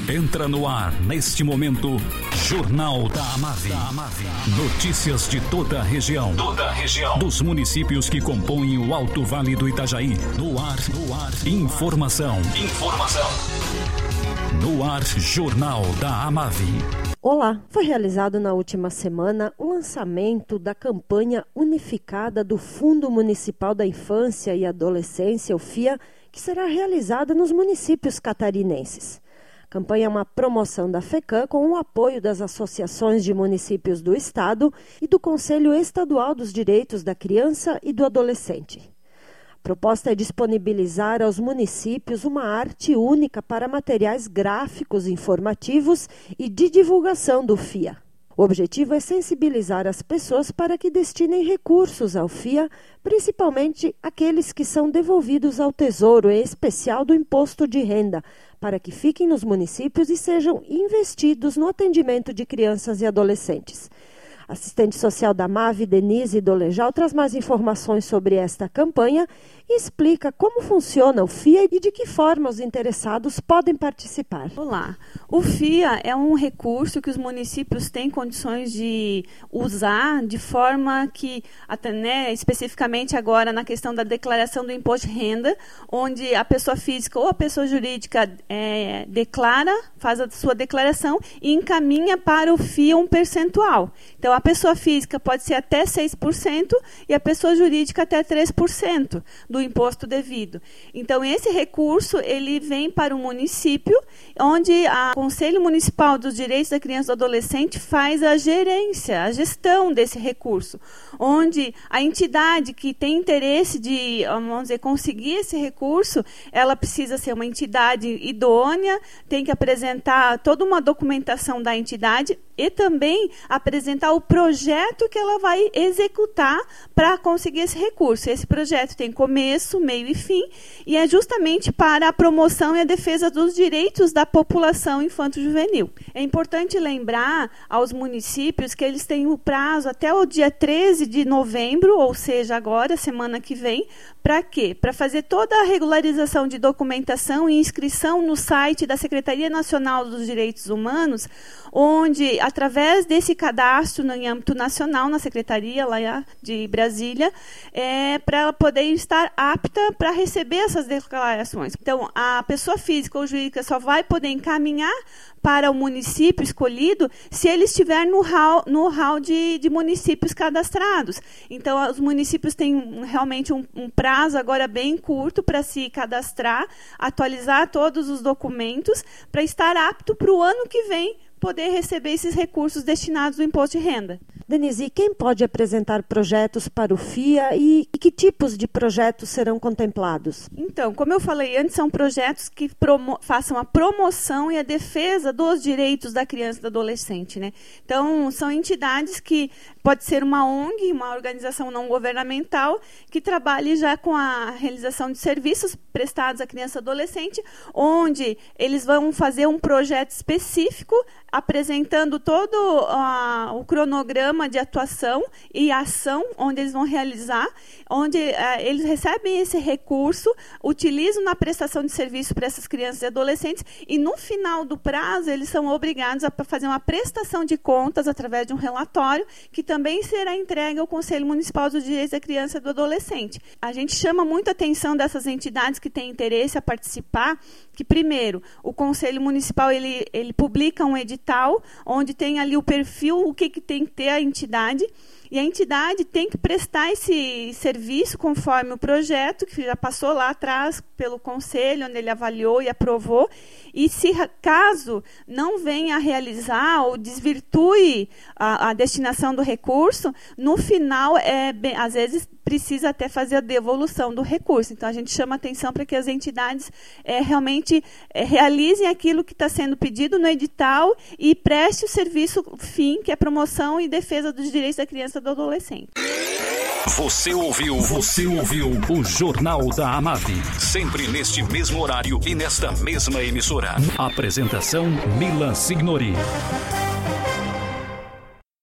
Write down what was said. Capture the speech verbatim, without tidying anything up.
Entra no ar, neste momento, Jornal da Amave. Notícias de toda a região. Toda a região. Dos municípios que compõem o Alto Vale do Itajaí. No ar, no ar. Informação. Informação. No ar, Jornal da Amave. Olá, foi realizado na última semana o lançamento da campanha unificada do Fundo Municipal da Infância e Adolescência, o F I A, que será realizada nos municípios catarinenses. A campanha é uma promoção da FECAM com o apoio das associações de municípios do Estado e do Conselho Estadual dos Direitos da Criança e do Adolescente. A proposta é disponibilizar aos municípios uma arte única para materiais gráficos informativos e de divulgação do F I A. O objetivo é sensibilizar as pessoas para que destinem recursos ao F I A, principalmente aqueles que são devolvidos ao Tesouro, em especial do Imposto de Renda, para que fiquem nos municípios e sejam investidos no atendimento de crianças e adolescentes. Assistente social da Amave, Denise Dolejal, traz mais informações sobre esta campanha e explica como funciona o F I A e de que forma os interessados podem participar. Olá, o F I A é um recurso que os municípios têm condições de usar de forma que, até, né, especificamente agora na questão da declaração do imposto de renda, onde a pessoa física ou a pessoa jurídica é, declara, faz a sua declaração e encaminha para o F I A um percentual. Então, a pessoa física pode ser até seis por cento e a pessoa jurídica até três por cento do imposto devido. Então, esse recurso ele vem para o município, onde o Conselho Municipal dos Direitos da Criança e do Adolescente faz a gerência, a gestão desse recurso, onde a entidade que tem interesse de, vamos dizer, conseguir esse recurso, ela precisa ser uma entidade idônea, tem que apresentar toda uma documentação da entidade e também apresentar o projeto que ela vai executar para conseguir esse recurso. Esse projeto tem começo, meio e fim, e é justamente para a promoção e a defesa dos direitos da população infanto-juvenil. É importante lembrar aos municípios que eles têm o prazo até o dia treze de novembro, ou seja, agora, semana que vem, para quê? Para fazer toda a regularização de documentação e inscrição no site da Secretaria Nacional dos Direitos Humanos, onde, através desse cadastro no âmbito nacional, na Secretaria lá de Brasília, é, para poder estar apta para receber essas declarações. Então, a pessoa física ou jurídica só vai poder encaminhar para o município escolhido se ele estiver no hall, no hall de, de municípios cadastrados. Então, os municípios têm realmente um, um prazo agora bem curto para se cadastrar, atualizar todos os documentos para estar apto para o ano que vem poder receber esses recursos destinados ao imposto de renda. Denise, quem pode apresentar projetos para o F I A e, e que tipos de projetos serão contemplados? Então, como eu falei antes, são projetos que promo- façam a promoção e a defesa dos direitos da criança e do adolescente, né? Então, são entidades que pode ser uma O N G, uma organização não governamental, que trabalhe já com a realização de serviços prestados à criança e adolescente, onde eles vão fazer um projeto específico apresentando todo uh, o cronograma de atuação e ação onde eles vão realizar, onde uh, eles recebem esse recurso, utilizam na prestação de serviço para essas crianças e adolescentes e no final do prazo eles são obrigados a fazer uma prestação de contas através de um relatório que também será entregue ao Conselho Municipal dos Direitos da Criança e do Adolescente. A gente chama muito a atenção dessas entidades que têm interesse a participar, que primeiro, o Conselho Municipal ele, ele publica um edital onde tem ali o perfil, o que, que tem que ter a entidade, e a entidade tem que prestar esse serviço conforme o projeto, que já passou lá atrás pelo Conselho, onde ele avaliou e aprovou, e se caso não venha a realizar ou desvirtue a, a destinação do recurso, no final, é, bem, às vezes, precisa até fazer a devolução do recurso. Então, a gente chama atenção para que as entidades é, realmente é, realizem aquilo que está sendo pedido no edital e preste o serviço fim, que é promoção e defesa dos direitos da criança e do adolescente. Você ouviu, você ouviu o Jornal da Amave, sempre neste mesmo horário e nesta mesma emissora. Apresentação Mila Signori.